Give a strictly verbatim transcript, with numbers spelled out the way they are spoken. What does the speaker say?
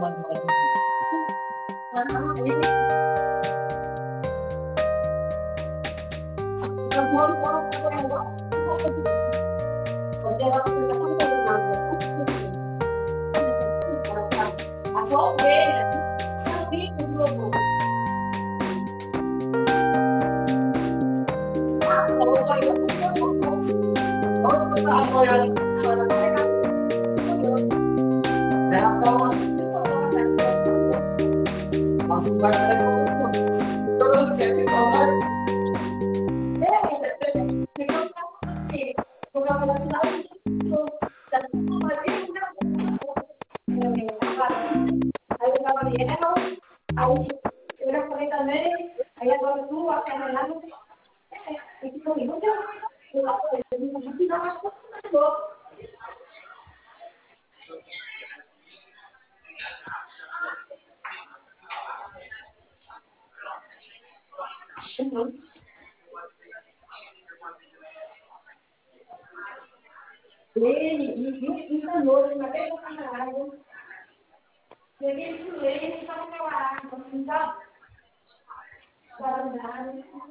Ele enganou, ele vai pegar na água. Peguei esse leite e estava naquela água, assim, sabe? Estava na água.